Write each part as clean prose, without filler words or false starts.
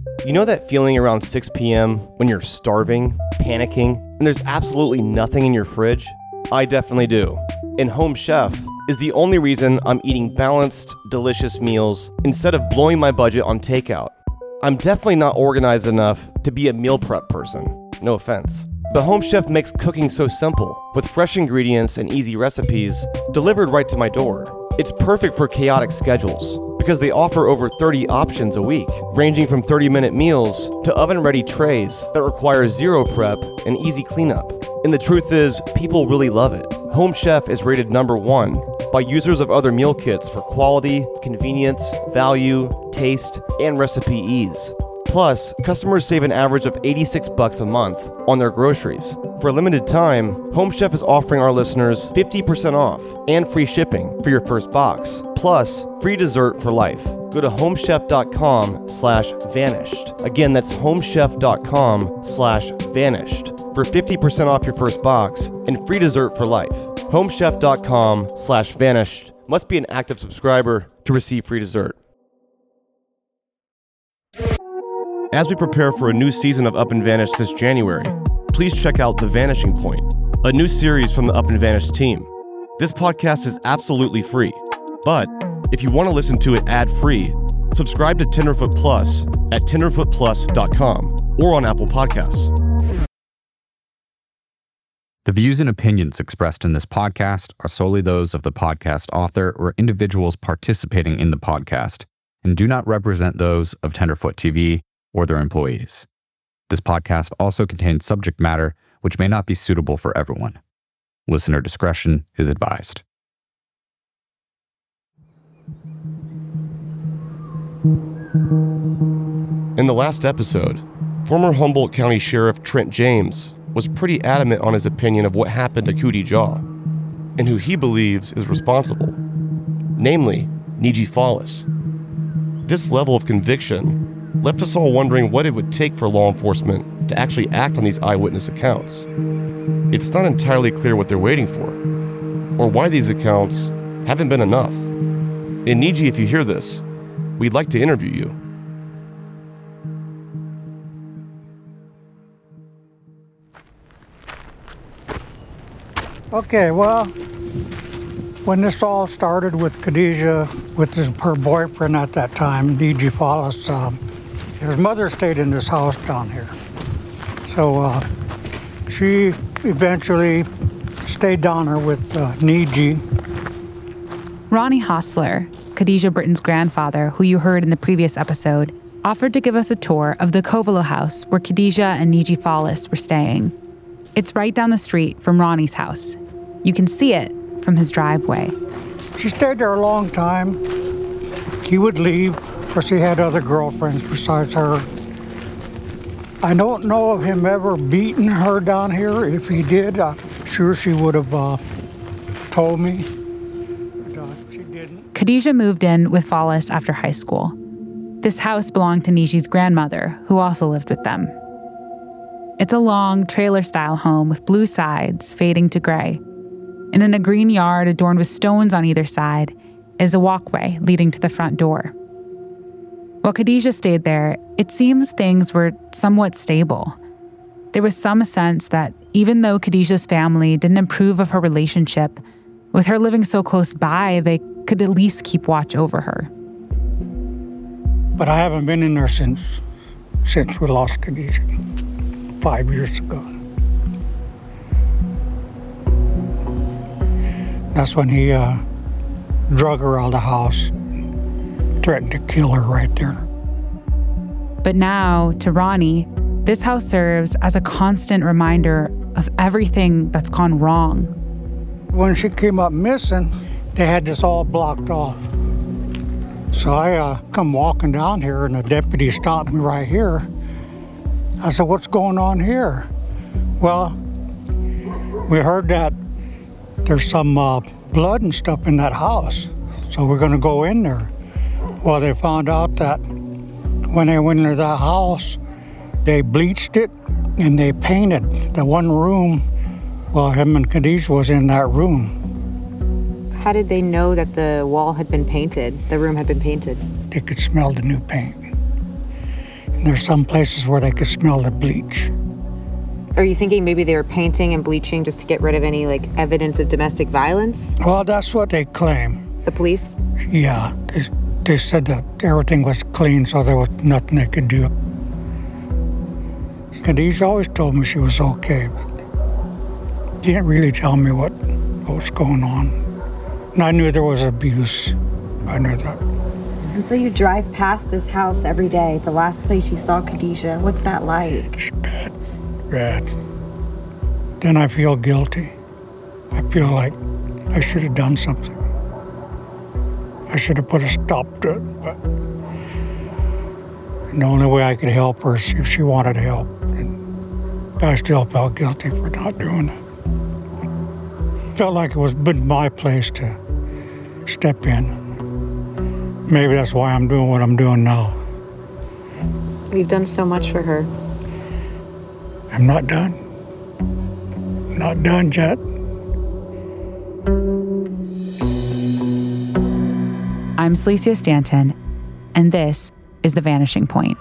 You know that feeling around 6 p.m. when you're starving, panicking, and there's absolutely nothing in your fridge? I definitely do. And Home Chef is the only reason I'm eating balanced, delicious meals instead of blowing my budget on takeout. I'm definitely not organized enough to be a meal prep person. No offense. But Home Chef makes cooking so simple, with fresh ingredients and easy recipes delivered right to my door. It's perfect for chaotic schedules because they offer over 30 options a week, ranging from 30-minute meals to oven-ready trays that require zero prep and easy cleanup. And the truth is, people really love it. Home Chef is rated #1 by users of other meal kits for quality, convenience, value, taste, and recipe ease. Plus, customers save an average of $86 a month on their groceries. For a limited time, Home Chef is offering our listeners 50% off and free shipping for your first box, plus free dessert for life. Go to homechef.com/vanished. Again, that's homechef.com/vanished for 50% off your first box and free dessert for life. homechef.com/vanished. Must be an active subscriber to receive free dessert. As we prepare for a new season of Up and Vanished this January, please check out The Vanishing Point, a new series from the Up and Vanished team. This podcast is absolutely free, but if you want to listen to it ad-free, subscribe to Tenderfoot Plus at tenderfootplus.com or on Apple Podcasts. The views and opinions expressed in this podcast are solely those of the podcast author or individuals participating in the podcast and do not represent those of Tenderfoot TV or their employees. This podcast also contains subject matter which may not be suitable for everyone. Listener discretion is advised. In the last episode, former Humboldt County Sheriff Trent James was pretty adamant on his opinion of what happened to Cootie Jaw and who he believes is responsible, namely Niji Follis. This level of conviction left us all wondering what it would take for law enforcement to actually act on these eyewitness accounts. It's not entirely clear what they're waiting for, or why these accounts haven't been enough. And Niji, if you hear this, we'd like to interview you. Okay, well, when this all started with Khadijah, with her boyfriend at that time, Niji Follis, his mother stayed in this house down here. So she eventually stayed down here with Niji. Ronnie Hostler, Khadijah Britton's grandfather, who you heard in the previous episode, offered to give us a tour of the Covelo house where Khadijah and Niji Follis were staying. It's right down the street from Ronnie's house. You can see it from his driveway. She stayed there a long time. He would leave because he had other girlfriends besides her. I don't know of him ever beating her down here. If he did, I'm sure she would have told me. But she didn't. Khadijah moved in with Follis after high school. This house belonged to Niji's grandmother, who also lived with them. It's a long, trailer-style home with blue sides fading to gray. And in a green yard adorned with stones on either side is a walkway leading to the front door. While Khadijah stayed there, it seems things were somewhat stable. There was some sense that even though Khadijah's family didn't approve of her relationship, with her living so close by, they could at least keep watch over her. But I haven't been in there since we lost Khadijah 5 years ago. That's when he drug her out of the house, threatened to kill her right there. But now, to Ronnie, this house serves as a constant reminder of everything that's gone wrong. When she came up missing, they had this all blocked off. So I come walking down here, and the deputy stopped me right here. I said, "What's going on here?" "Well, we heard that there's some blood and stuff in that house, so we're going to go in there." Well, they found out that when they went into that house, they bleached it and they painted the one room while him and Khadijah was in that room. How did they know that the wall had been painted, the room had been painted? They could smell the new paint. And there's some places where they could smell the bleach. Are you thinking maybe they were painting and bleaching just to get rid of any evidence of domestic violence? Well, that's what they claim. The police? Yeah, they said that everything was clean, so there was nothing they could do. And he's always told me she was okay, but he didn't really tell me what was going on. And I knew there was abuse. I knew that. And so you drive past this house every day, the last place you saw Khadijah. What's that like? It's bad. Bad. Then I feel guilty. I feel like I should have done something. I should have put a stop to it. But the only way I could help her is if she wanted help. And I still felt guilty for not doing it. Felt like it was been my place to step in. Maybe that's why I'm doing what I'm doing now. We've done so much for her. I'm not done. Not done yet. I'm Celicia Stanton, and this is The Vanishing Point.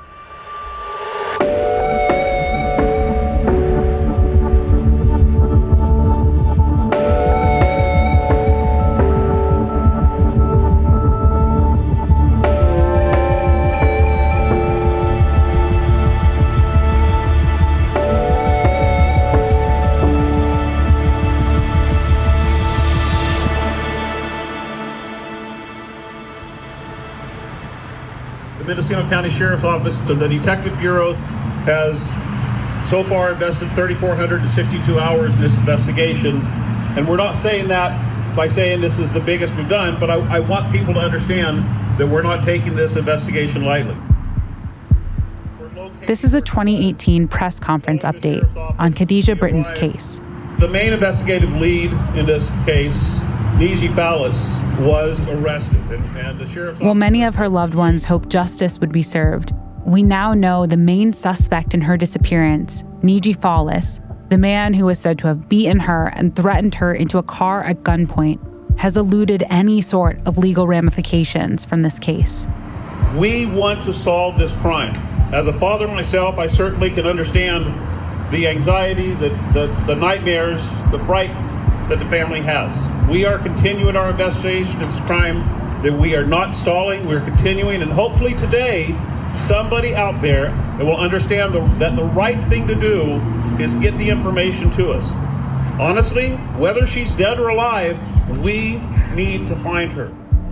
The Mendocino County Sheriff's Office, the Detective Bureau, has so far invested 3,462 hours in this investigation. And we're not saying that by saying this is the biggest we've done, but I want people to understand that we're not taking this investigation lightly. This is a 2018 press conference update on Khadijah Britton's case. The main investigative lead in this case, Niji Fallis, was arrested, and the sheriff's While many of her loved ones hoped justice would be served, we now know the main suspect in her disappearance, Niji Fallis, the man who was said to have beaten her and threatened her into a car at gunpoint, has eluded any sort of legal ramifications from this case. We want to solve this crime. As a father myself, I certainly can understand the anxiety, the nightmares, the fright that the family has. We are continuing our investigation of this crime, that we are not stalling, we're continuing, and hopefully today, somebody out there that will understand that the right thing to do is get the information to us. Honestly, whether she's dead or alive, we need to find her.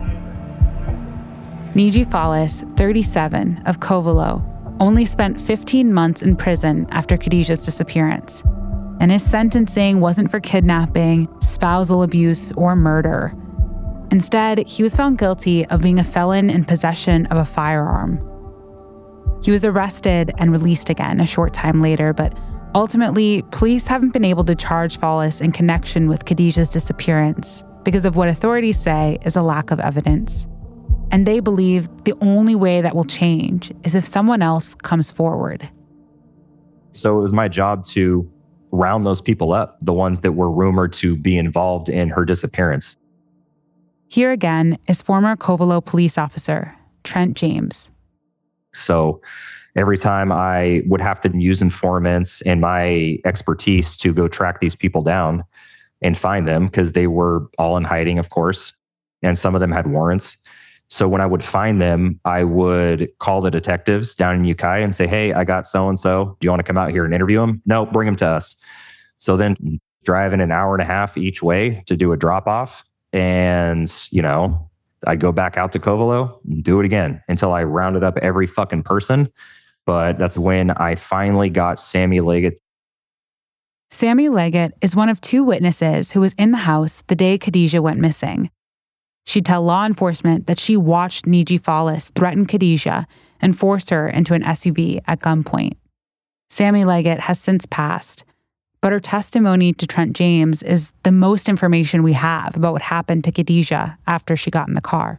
Niji Fallis, 37, of Covelo, only spent 15 months in prison after Khadijah's disappearance. And his sentencing wasn't for kidnapping, spousal abuse, or murder. Instead, he was found guilty of being a felon in possession of a firearm. He was arrested and released again a short time later, but ultimately, police haven't been able to charge Fallis in connection with Khadijah's disappearance because of what authorities say is a lack of evidence. And they believe the only way that will change is if someone else comes forward. So it was my job to round those people up, the ones that were rumored to be involved in her disappearance. Here again is former Covelo police officer, Trent James. So every time I would have to use informants and my expertise to go track these people down and find them, because they were all in hiding, of course, and some of them had warrants. So when I would find them, I would call the detectives down in Ukiah and say, hey, I got so-and-so. Do you want to come out here and interview them? No, bring them to us. So then driving an hour and a half each way to do a drop-off. And, I'd go back out to Covelo and do it again until I rounded up every fucking person. But that's when I finally got Sammy Leggett. Sammy Leggett is one of two witnesses who was in the house the day Khadijah went missing. She'd tell law enforcement that she watched Niji Fallis threaten Khadijah and force her into an SUV at gunpoint. Sammy Leggett has since passed, but her testimony to Trent James is the most information we have about what happened to Khadijah after she got in the car.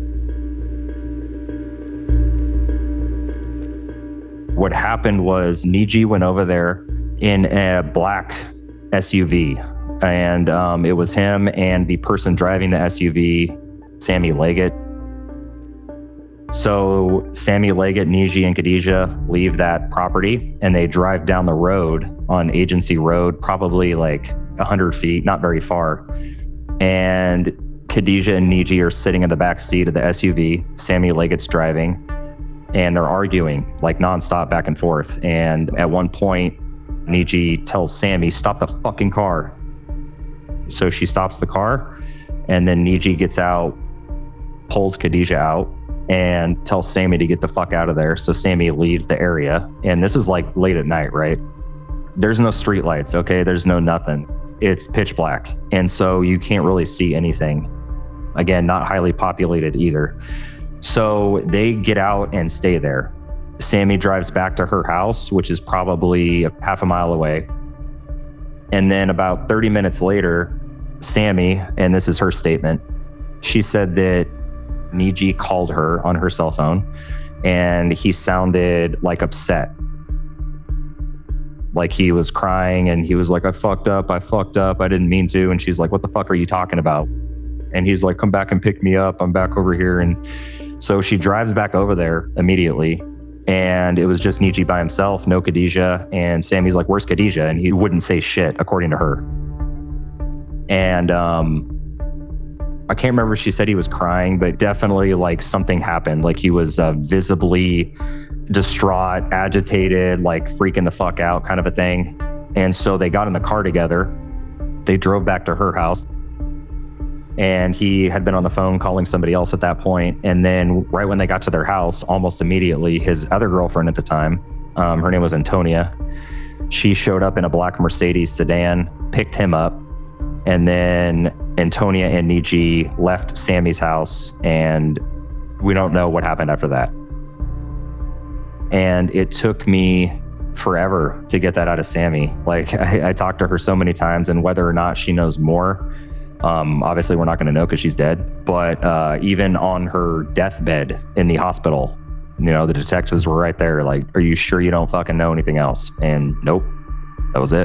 What happened was Niji went over there in a black SUV. And it was him and the person driving the SUV, Sammy Leggett. So Sammy Leggett, Niji, and Khadijah leave that property and they drive down the road on Agency Road, probably like 100 feet, not very far. And Khadijah and Niji are sitting in the back seat of the SUV. Sammy Leggett's driving, and they're arguing like nonstop back and forth. And at one point, Niji tells Sammy, "Stop the fucking car." So she stops the car, and then Niji gets out, pulls Khadijah out, and tells Sammy to get the fuck out of there. So Sammy leaves the area. And this is like late at night, right? There's no street lights, okay? There's no nothing. It's pitch black. And so you can't really see anything. Again, not highly populated either. So they get out and stay there. Sammy drives back to her house, which is probably half a mile away. And then about 30 minutes later, Sammy, and this is her statement, she said that Niji called her on her cell phone and he sounded like upset. Like he was crying and he was like, I fucked up, I didn't mean to. And she's like, what the fuck are you talking about? And he's like, come back and pick me up, I'm back over here. And so she drives back over there immediately. And it was just Niji by himself, no Khadijah. And Sammy's like, where's Khadijah? And he wouldn't say shit, according to her. And I can't remember if she said he was crying, but definitely like something happened. Like he was visibly distraught, agitated, like freaking the fuck out kind of a thing. And so they got in the car together. They drove back to her house. And he had been on the phone calling somebody else at that point. And then right when they got to their house, almost immediately, his other girlfriend at the time, her name was Antonia, she showed up in a black Mercedes sedan, picked him up. And then Antonia and Niji left Sammy's house, and we don't know what happened after that. And it took me forever to get that out of Sammy. Like I talked to her so many times, and whether or not she knows more, obviously we're not going to know because she's dead. But even on her deathbed in the hospital, you know, the detectives were right there. Like, are you sure you don't fucking know anything else? And nope, that was it.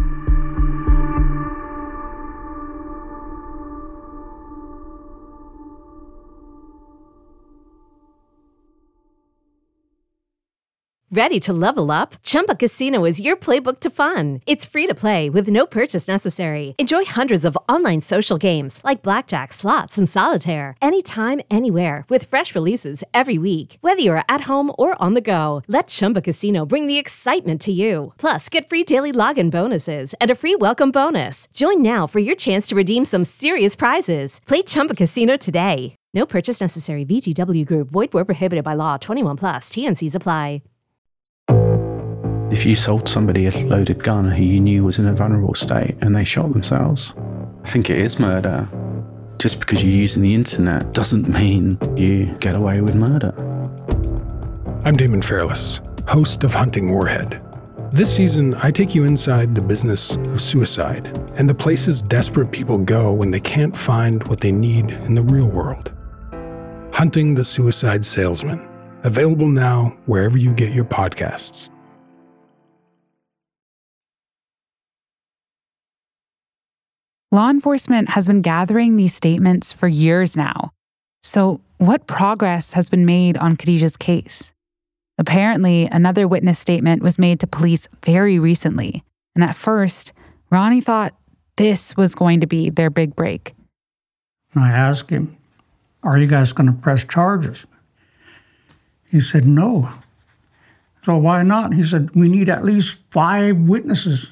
Ready to level up? Chumba Casino is your playbook to fun. It's free to play with no purchase necessary. Enjoy hundreds of online social games like blackjack, slots, and solitaire anytime, anywhere with fresh releases every week. Whether you're at home or on the go, let Chumba Casino bring the excitement to you. Plus, get free daily login bonuses and a free welcome bonus. Join now for your chance to redeem some serious prizes. Play Chumba Casino today. No purchase necessary. VGW Group. Void where prohibited by law. 21 plus. TNCs apply. If you sold somebody a loaded gun who you knew was in a vulnerable state and they shot themselves, I think it is murder. Just because you're using the internet doesn't mean you get away with murder. I'm Damon Fairless, host of Hunting Warhead. This season, I take you inside the business of suicide and the places desperate people go when they can't find what they need in the real world. Hunting the Suicide Salesman. Available now wherever you get your podcasts. Law enforcement has been gathering these statements for years now. So, what progress has been made on Khadijah's case? Apparently, another witness statement was made to police very recently. And at first, Ronnie thought this was going to be their big break. I asked him, are you guys going to press charges? He said, no. So why not? He said, we need at least 5 witnesses.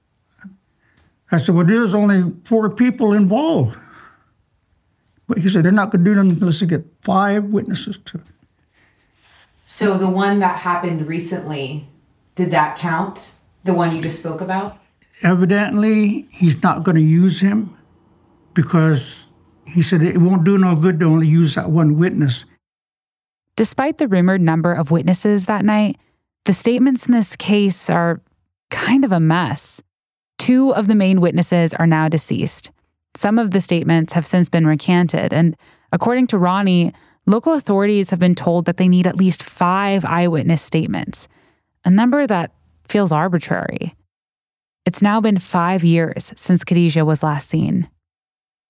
I said, well, there's only 4 people involved. But he said, they're not going to do them unless they get 5 witnesses to it. So the one that happened recently, did that count? The one you just spoke about? Evidently, he's not going to use him because he said it won't do no good to only use that one witness. Despite the rumored number of witnesses that night, the statements in this case are kind of a mess. 2 of the main witnesses are now deceased. Some of the statements have since been recanted, and according to Ronnie, local authorities have been told that they need at least 5 eyewitness statements, a number that feels arbitrary. It's now been 5 years since Khadijah was last seen.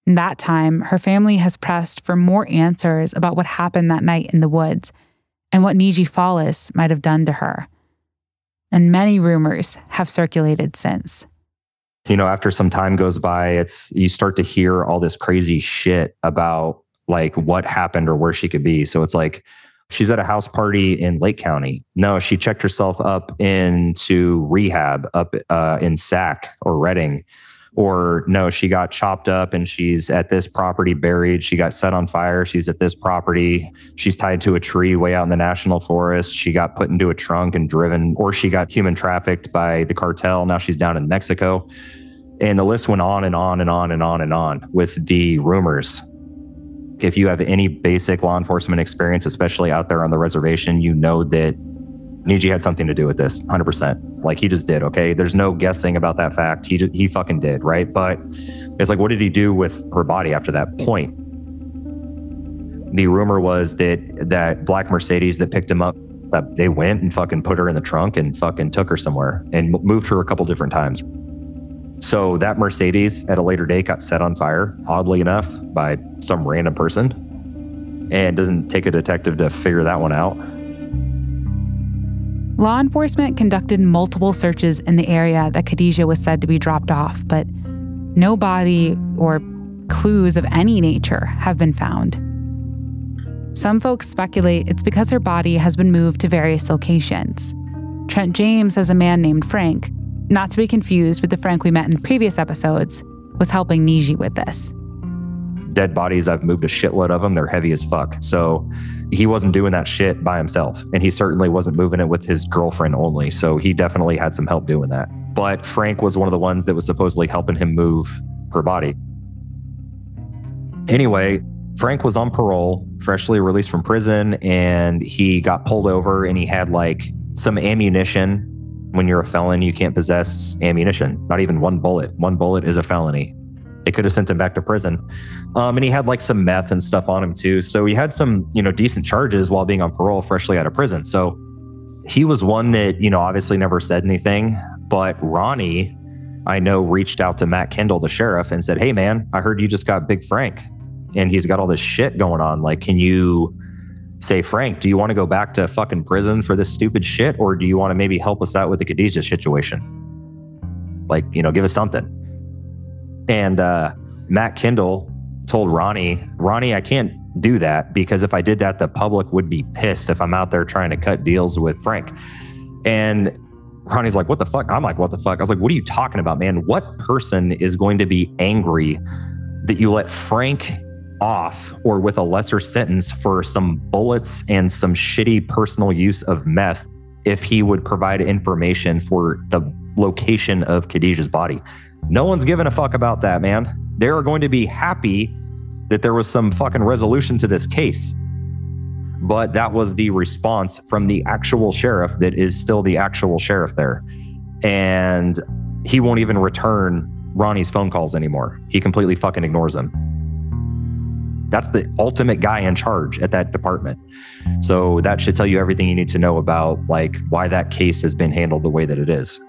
In that time, her family has pressed for more answers about what happened that night in the woods and what Niji Fallis might have done to her. And many rumors have circulated since. After some time goes by, you start to hear all this crazy shit about like what happened or where she could be. So it's like, she's at a house party in Lake County. No, she checked herself up into rehab up in Sac or Redding. Or no, she got chopped up and she's at this property buried. She got set on fire. She's at this property. She's tied to a tree way out in the national forest. She got put into a trunk and driven, or she got human trafficked by the cartel. Now she's down in Mexico. And the list went on and on and on and on and on with the rumors. If you have any basic law enforcement experience, especially out there on the reservation, you know that Niji had something to do with this, 100%. Like, he just did, okay? There's no guessing about that fact. He fucking did, right? But it's like, what did he do with her body after that point? The rumor was that black Mercedes that picked him up, that they went and fucking put her in the trunk and fucking took her somewhere and moved her a couple different times. So that Mercedes at a later date got set on fire, oddly enough, by some random person. And it doesn't take a detective to figure that one out. Law enforcement conducted multiple searches in the area that Khadijah was said to be dropped off, but no body or clues of any nature have been found. Some folks speculate it's because her body has been moved to various locations. Trent James says a man named Frank, not to be confused with the Frank we met in previous episodes, was helping Niji with this. Dead bodies, I've moved a shitload of them. They're heavy as fuck. So he wasn't doing that shit by himself. And he certainly wasn't moving it with his girlfriend only. So he definitely had some help doing that. But Frank was one of the ones that was supposedly helping him move her body. Anyway, Frank was on parole, freshly released from prison, and he got pulled over and he had like some ammunition. When you're a felon, you can't possess ammunition, not even one bullet. One bullet is a felony. They could have sent him back to prison. And he had like some meth and stuff on him too. So he had some, decent charges while being on parole, freshly out of prison. So he was one that, obviously never said anything. But Ronnie, I know, reached out to Matt Kendall, the sheriff, and said, "Hey man, I heard you just got Big Frank and he's got all this shit going on. Like, can you say, Frank, do you want to go back to fucking prison for this stupid shit? Or do you want to maybe help us out with the Khadijah situation? Like, give us something." And Matt Kendall told Ronnie, "I can't do that because if I did that, the public would be pissed if I'm out there trying to cut deals with Frank." And Ronnie's like, "What the fuck?" I'm like, "What the fuck?" I was like, "What are you talking about, man? What person is going to be angry that you let Frank off or with a lesser sentence for some bullets and some shitty personal use of meth if he would provide information for the location of Khadijah's body?" No one's giving a fuck about that, man. They are going to be happy that there was some fucking resolution to this case. But that was the response from the actual sheriff that is still the actual sheriff there. And he won't even return Ronnie's phone calls anymore. He completely fucking ignores them. That's the ultimate guy in charge at that department. So that should tell you everything you need to know about like why that case has been handled the way that it is.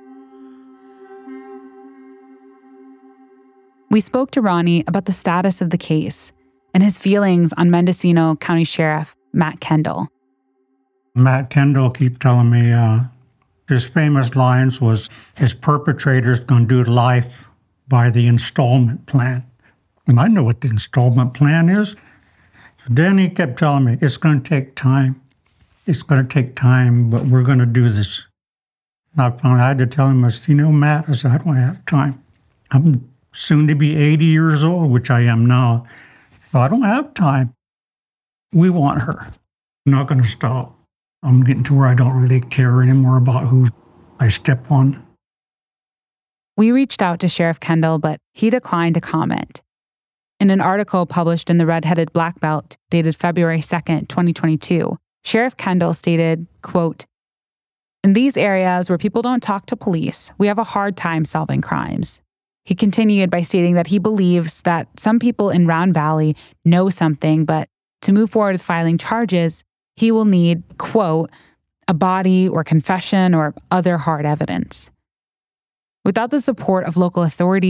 We spoke to Ronnie about the status of the case and his feelings on Mendocino County Sheriff Matt Kendall. Matt Kendall keep telling me his famous lines was his perpetrator's going to do life by the installment plan. And I know what the installment plan is. Then he kept telling me, it's going to take time. It's going to take time, but we're going to do this. And I finally had to tell him, Matt, I said, I don't have time. I'm soon to be 80 years old, which I am now. So I don't have time. We want her. I'm not going to stop. I'm getting to where I don't really care anymore about who I step on. We reached out to Sheriff Kendall, but he declined to comment. In an article published in the Red-Headed Black Belt, dated February 2nd, 2022, Sheriff Kendall stated, quote, "In these areas where people don't talk to police, we have a hard time solving crimes." He continued by stating that he believes that some people in Round Valley know something, but to move forward with filing charges, he will need, quote, "a body or confession or other hard evidence." Without the support of local authorities,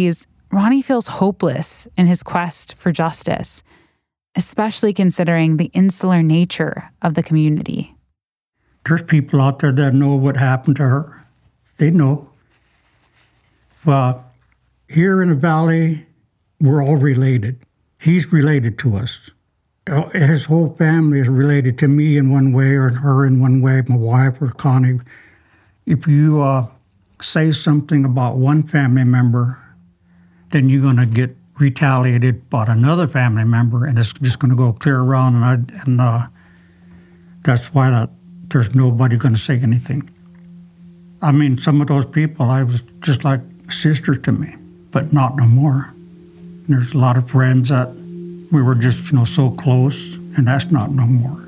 Ronnie feels hopeless in his quest for justice, especially considering the insular nature of the community. There's people out there that know what happened to her. They know. Well, here in the valley, we're all related. He's related to us. His whole family is related to me in one way or her in one way, my wife or Connie. If you say something about one family member, then you're going to get retaliated about another family member, and it's just going to go clear around, and that's why there's nobody going to say anything. I mean, some of those people, I was just like a sister to me, but not no more. And there's a lot of friends that we were just, so close, and that's not no more.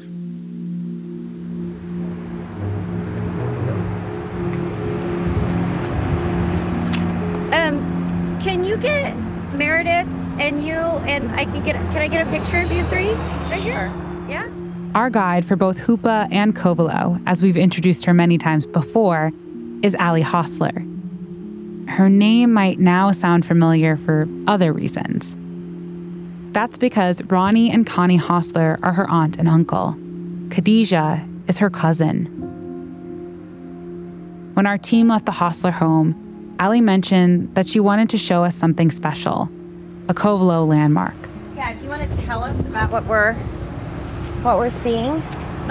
Can you get Meredith and you, and can I get a picture of you three right here? Yeah? Our guide for both Hoopa and Covelo, as we've introduced her many times before, is Allie Hostler. Her name might now sound familiar for other reasons. That's because Ronnie and Connie Hostler are her aunt and uncle. Khadijah is her cousin. When our team left the Hostler home, Allie mentioned that she wanted to show us something special, a Covelo landmark. Yeah, do you want to tell us about what we're seeing?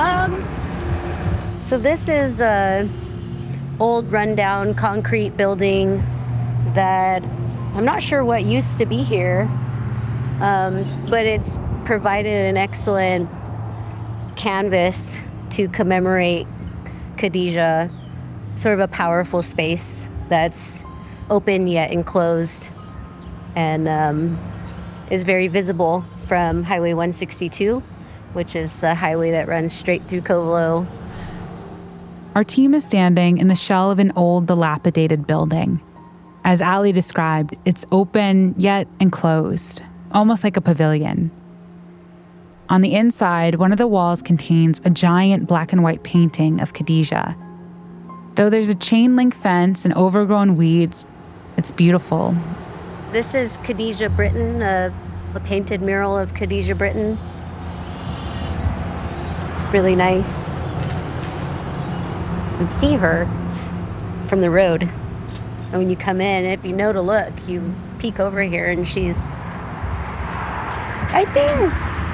So this is a old rundown concrete building that I'm not sure what used to be here, but it's provided an excellent canvas to commemorate Khadijah, sort of a powerful space that's open yet enclosed and is very visible from Highway 162, which is the highway that runs straight through Covelo. Our team is standing in the shell of an old, dilapidated building. As Allie described, it's open yet enclosed, almost like a pavilion. On the inside, one of the walls contains a giant black and white painting of Khadijah. Though there's a chain link fence and overgrown weeds, it's beautiful. This is Khadijah Britton, a painted mural of Khadijah Britton. It's really nice. You can see her from the road. And when you come in, if you know to look, you peek over here and she's right there.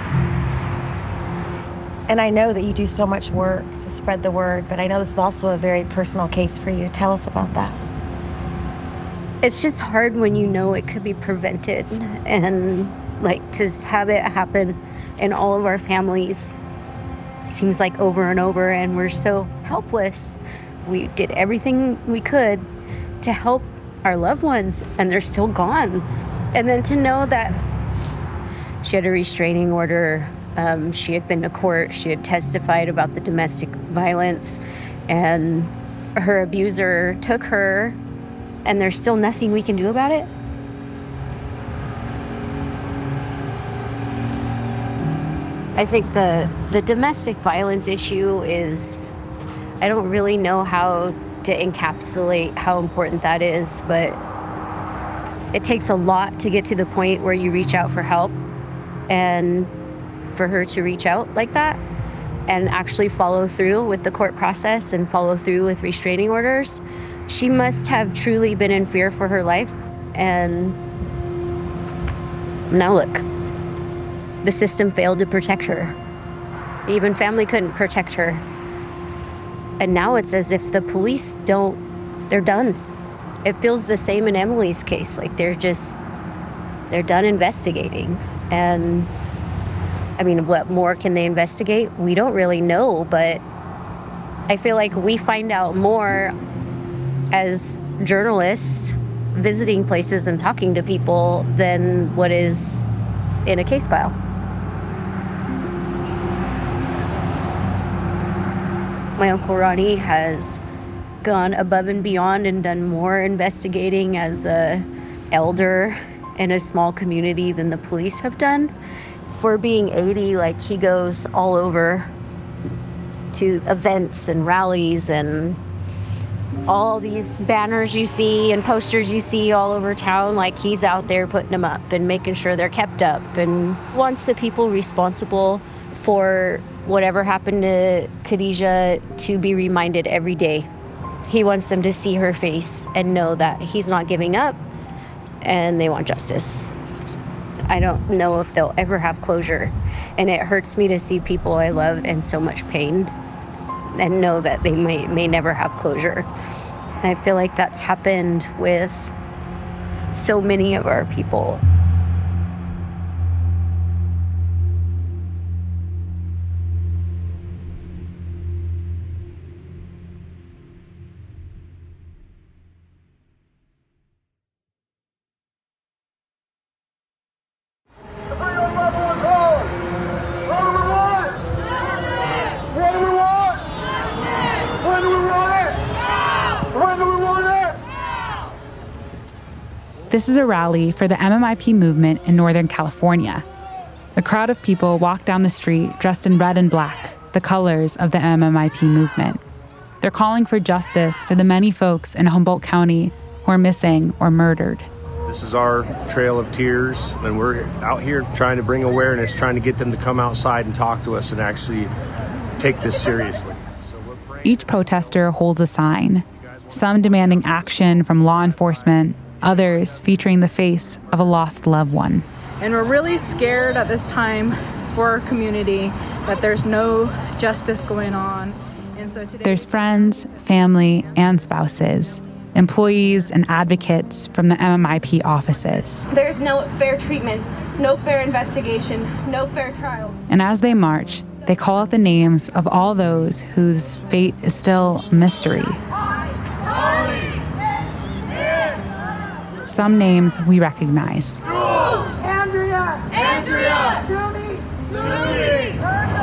And I know that you do so much work to spread the word, but I know this is also a very personal case for you. Tell us about that. It's just hard when you know it could be prevented, and to have it happen in all of our families seems like over and over, and we're so helpless. We did everything we could to help our loved ones, and they're still gone. And then to know that she had a restraining order, she had been to court, she had testified about the domestic violence, and her abuser took her, and there's still nothing we can do about it. I think the domestic violence issue is, I don't really know how to encapsulate how important that is, but it takes a lot to get to the point where you reach out for help, and for her to reach out like that and actually follow through with the court process and follow through with restraining orders, she must have truly been in fear for her life. And now look, the system failed to protect her. Even family couldn't protect her. And now it's as if the police they're done. It feels the same in Emily's case. They're done investigating. And I mean, what more can they investigate? We don't really know, but I feel like we find out more as journalists visiting places and talking to people than what is in a case file. My Uncle Ronnie has gone above and beyond and done more investigating as an elder in a small community than the police have done. For being 80, he goes all over to events and rallies and all these banners you see and posters you see all over town, like he's out there putting them up and making sure they're kept up, and wants the people responsible for whatever happened to Khadijah to be reminded every day. He wants them to see her face and know that he's not giving up and they want justice. I don't know if they'll ever have closure, and it hurts me to see people I love in so much pain and know that they may never have closure. I feel like that's happened with so many of our people. This is a rally for the MMIP movement in Northern California. A crowd of people walk down the street dressed in red and black, the colors of the MMIP movement. They're calling for justice for the many folks in Humboldt County who are missing or murdered. This is our trail of tears, and we're out here trying to bring awareness, trying to get them to come outside and talk to us and actually take this seriously. Each protester holds a sign, some demanding action from law enforcement, others featuring the face of a lost loved one. And we're really scared at this time for our community that there's no justice going on. And so today there's friends, family, and spouses, employees and advocates from the MMIP offices. There's no fair treatment, no fair investigation, no fair trial. And as they march, they call out the names of all those whose fate is still a mystery. Some names we recognize. Andrea! Judy!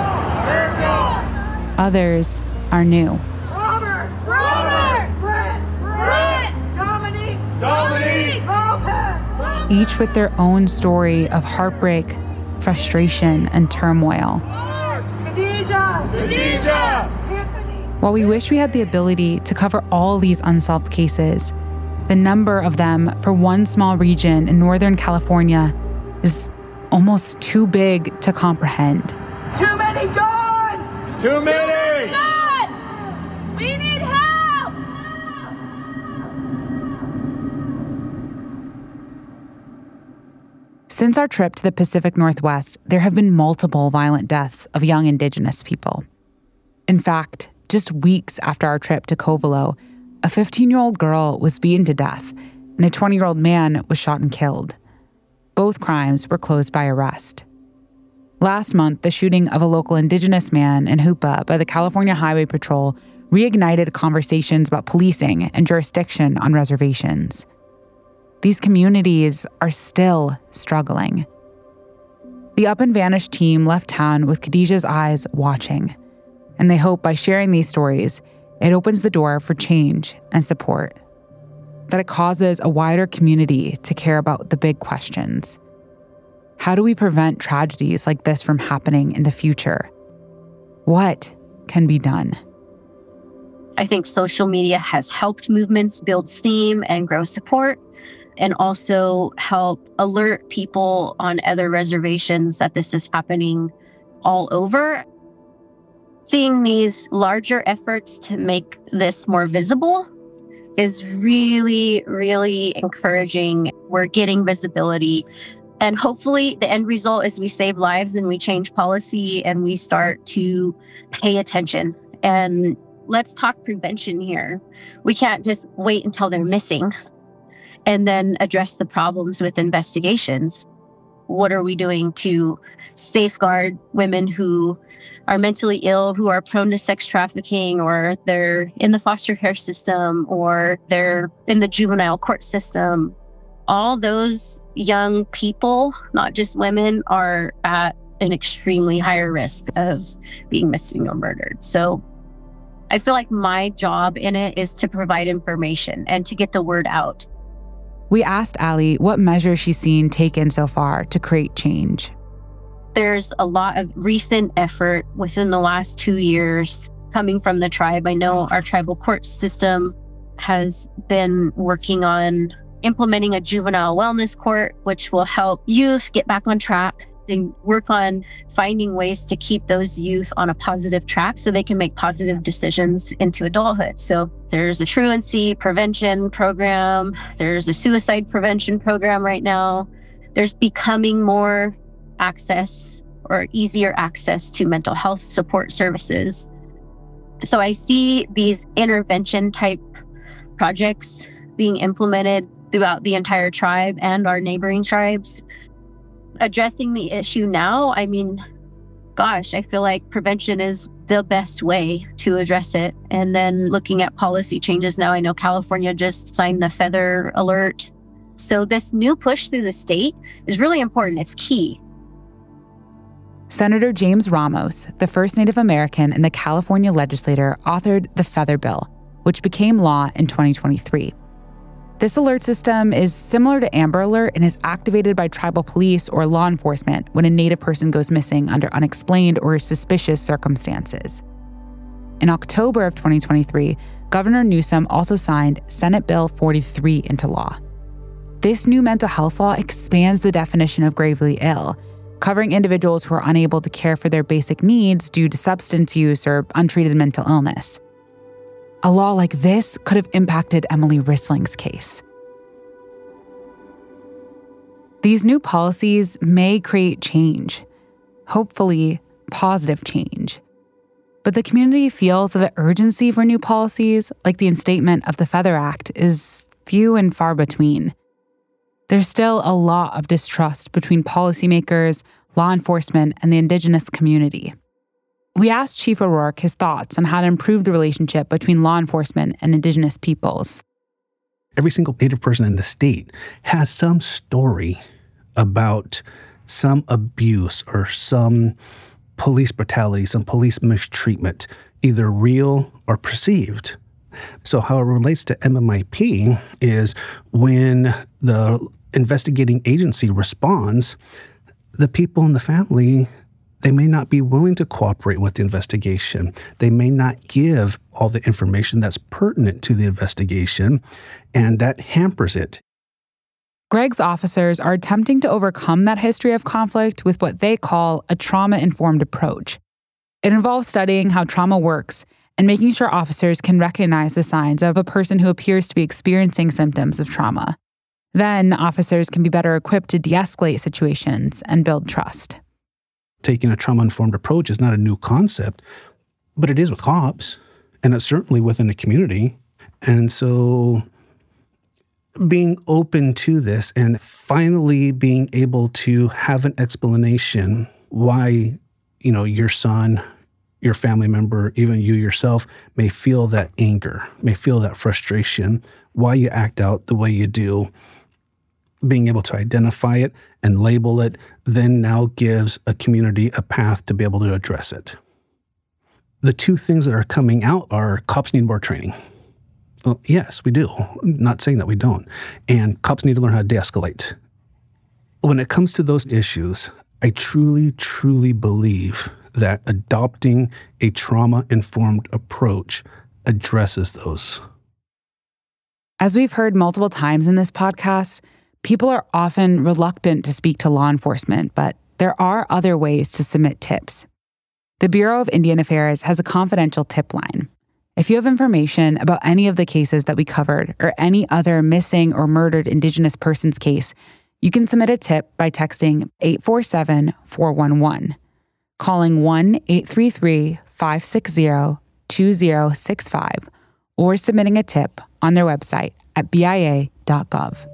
Others are new. Robert! Brett! Dominique! Lopez! Each with their own story of heartbreak, frustration, and turmoil. Khadijah! While we wish we had the ability to cover all these unsolved cases, the number of them for one small region in Northern California is almost too big to comprehend. Too many gone! Too many gone! We need help! Since our trip to the Pacific Northwest, there have been multiple violent deaths of young Indigenous people. In fact, just weeks after our trip to Covelo, a 15-year-old girl was beaten to death, and a 20-year-old man was shot and killed. Both crimes were closed by arrest. Last month, the shooting of a local Indigenous man in Hoopa by the California Highway Patrol reignited conversations about policing and jurisdiction on reservations. These communities are still struggling. The Up and Vanish team left town with Khadijah's eyes watching, and they hope by sharing these stories, it opens the door for change and support, that it causes a wider community to care about the big questions. How do we prevent tragedies like this from happening in the future? What can be done? I think social media has helped movements build steam and grow support, and also help alert people on other reservations that this is happening all over. Seeing these larger efforts to make this more visible is really, really encouraging. We're getting visibility. And hopefully the end result is we save lives and we change policy and we start to pay attention. And let's talk prevention here. We can't just wait until they're missing and then address the problems with investigations. What are we doing to safeguard women who are mentally ill, who are prone to sex trafficking, or they're in the foster care system, or they're in the juvenile court system? All those young people, not just women, are at an extremely higher risk of being missing or murdered. So I feel like my job in it is to provide information and to get the word out. We asked Allie what measures she's seen taken so far to create change. There's a lot of recent effort within the last 2 years coming from the tribe. I know our tribal court system has been working on implementing a juvenile wellness court, which will help youth get back on track and work on finding ways to keep those youth on a positive track so they can make positive decisions into adulthood. So there's a truancy prevention program. There's a suicide prevention program right now. There's becoming more access or easier access to mental health support services. So I see these intervention type projects being implemented throughout the entire tribe and our neighboring tribes. Addressing the issue now, I mean, gosh, I feel like prevention is the best way to address it. And then looking at policy changes now, I know California just signed the Feather Alert. So this new push through the state is really important. It's key. Senator James Ramos, the first Native American in the California legislature, authored the Feather Bill, which became law in 2023. This alert system is similar to Amber Alert and is activated by tribal police or law enforcement when a Native person goes missing under unexplained or suspicious circumstances. In October of 2023, Governor Newsom also signed Senate Bill 43 into law. This new mental health law expands the definition of gravely ill, covering individuals who are unable to care for their basic needs due to substance use or untreated mental illness. A law like this could have impacted Emily Risling's case. These new policies may create change, hopefully positive change. But the community feels that the urgency for new policies, like the instatement of the Feather Act, is few and far between. There's still a lot of distrust between policymakers, law enforcement, and the Indigenous community. We asked Chief O'Rourke his thoughts on how to improve the relationship between law enforcement and Indigenous peoples. Every single Native person in the state has some story about some abuse or some police brutality, some police mistreatment, either real or perceived. So how it relates to MMIP is when the investigating agency responds, the people in the family, they may not be willing to cooperate with the investigation. They may not give all the information that's pertinent to the investigation, and that hampers it. Greg's officers are attempting to overcome that history of conflict with what they call a trauma-informed approach. It involves studying how trauma works and making sure officers can recognize the signs of a person who appears to be experiencing symptoms of trauma. Then officers can be better equipped to de-escalate situations and build trust. Taking a trauma-informed approach is not a new concept, but it is with cops, and it's certainly within the community. And so being open to this and finally being able to have an explanation why, your son, your family member, even you yourself may feel that anger, may feel that frustration, why you act out the way you do. Being able to identify it and label it then now gives a community a path to be able to address it. The two things that are coming out are cops need more training. Well, yes, we do. I'm not saying that we don't. And cops need to learn how to de-escalate. When it comes to those issues, I truly, truly believe that adopting a trauma-informed approach addresses those. As we've heard multiple times in this podcast, people are often reluctant to speak to law enforcement, but there are other ways to submit tips. The Bureau of Indian Affairs has a confidential tip line. If you have information about any of the cases that we covered or any other missing or murdered Indigenous person's case, you can submit a tip by texting 847-411, calling 1-833-560-2065, or submitting a tip on their website at BIA.gov.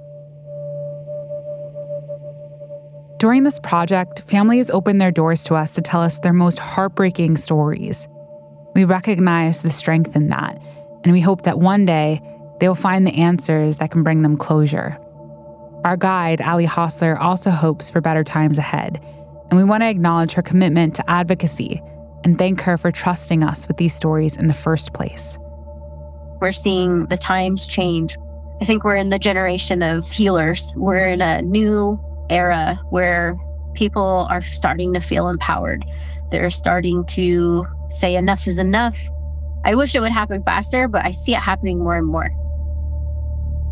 During this project, families opened their doors to us to tell us their most heartbreaking stories. We recognize the strength in that, and we hope that one day they will find the answers that can bring them closure. Our guide, Ali Hostler, also hopes for better times ahead, and we want to acknowledge her commitment to advocacy and thank her for trusting us with these stories in the first place. We're seeing the times change. I think we're in the generation of healers. We're in a new era where people are starting to feel empowered. They're starting to say enough is enough. I wish it would happen faster, but I see it happening more and more.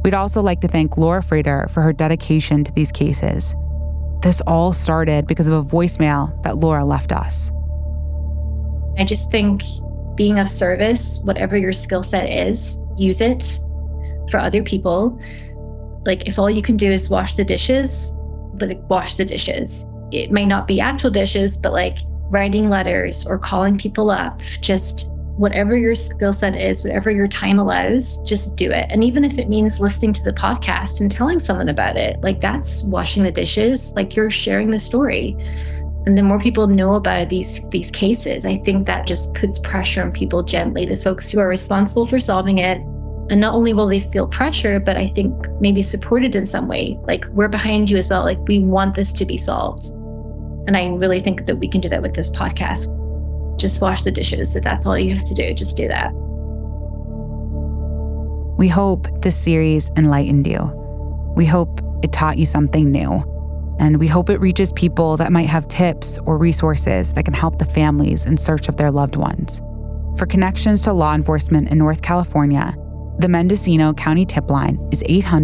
We'd also like to thank Laura Frater for her dedication to these cases. This all started because of a voicemail that Laura left us. I just think being of service, whatever your skill set is, use it for other people. Like, if all you can do is wash the dishes, wash the dishes. It may not be actual dishes, but like writing letters or calling people up, just whatever your skill set is, whatever your time allows, just do it. And even if it means listening to the podcast and telling someone about it, like that's washing the dishes, like you're sharing the story. And the more people know about these cases, I think that just puts pressure on people gently, the folks who are responsible for solving it. And not only will they feel pressure, but I think maybe supported in some way. Like, we're behind you as well. Like, we want this to be solved. And I really think that we can do that with this podcast. Just wash the dishes. If that's all you have to do, just do that. We hope this series enlightened you. We hope it taught you something new. And we hope it reaches people that might have tips or resources that can help the families in search of their loved ones. For connections to law enforcement in North California, the Mendocino County tip line is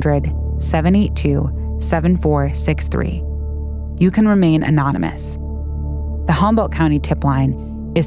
800-782-7463. You can remain anonymous. The Humboldt County tip line is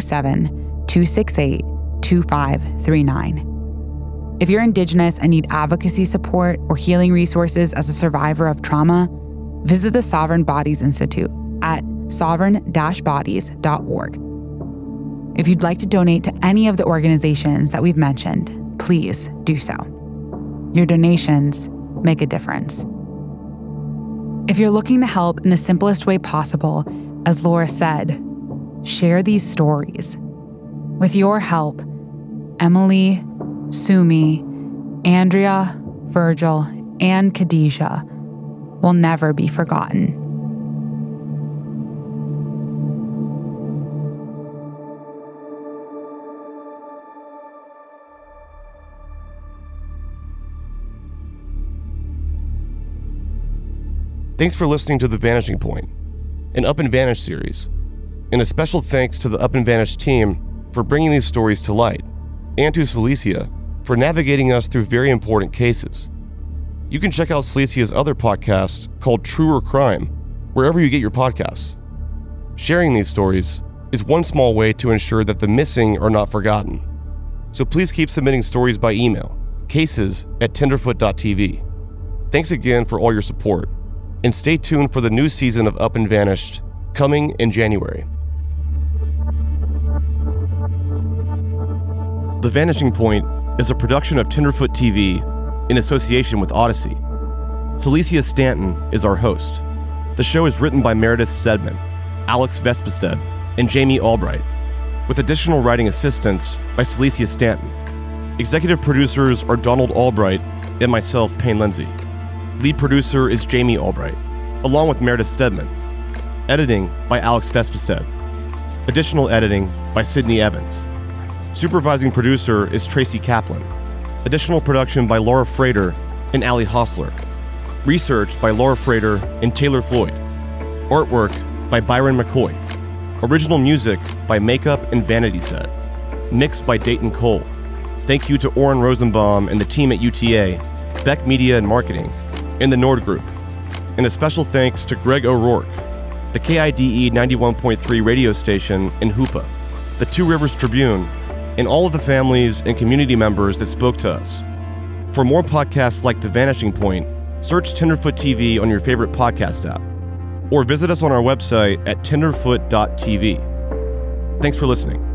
707-268-2539. If you're Indigenous and need advocacy support or healing resources as a survivor of trauma, visit the Sovereign Bodies Institute at sovereign-bodies.org. If you'd like to donate to any of the organizations that we've mentioned, please do so. Your donations make a difference. If you're looking to help in the simplest way possible, as Laura said, share these stories. With your help, Emily, Sumi, Andrea, Virgil, and Khadijah will never be forgotten. Thanks for listening to The Vanishing Point, an Up and Vanish series. And a special thanks to the Up and Vanish team for bringing these stories to light, and to Celicia for navigating us through very important cases. You can check out Celicia's other podcast called True or Crime, wherever you get your podcasts. Sharing these stories is one small way to ensure that the missing are not forgotten. So please keep submitting stories by email, cases@tenderfoot.tv. Thanks again for all your support, and stay tuned for the new season of Up and Vanished, coming in January. The Vanishing Point is a production of Tenderfoot TV in association with Odyssey. Celicia Stanton is our host. The show is written by Meredith Stedman, Alex Vespestead, and Jamie Albright, with additional writing assistance by Celicia Stanton. Executive producers are Donald Albright and myself, Payne Lindsay. Lead producer is Jamie Albright, along with Meredith Stedman. Editing by Alex Vespestead. Additional editing by Sydney Evans. Supervising producer is Tracy Kaplan. Additional production by Laura Frater and Allie Hostler. Research by Laura Frater and Taylor Floyd. Artwork by Byron McCoy. Original music by Makeup and Vanity Set. Mixed by Dayton Cole. Thank you to Oren Rosenbaum and the team at UTA, Beck Media and Marketing, and the Nord Group. And a special thanks to Greg O'Rourke, the KIDE 91.3 radio station in Hoopa, the Two Rivers Tribune, and all of the families and community members that spoke to us. For more podcasts like The Vanishing Point, search Tenderfoot TV on your favorite podcast app, or visit us on our website at tenderfoot.tv. Thanks for listening.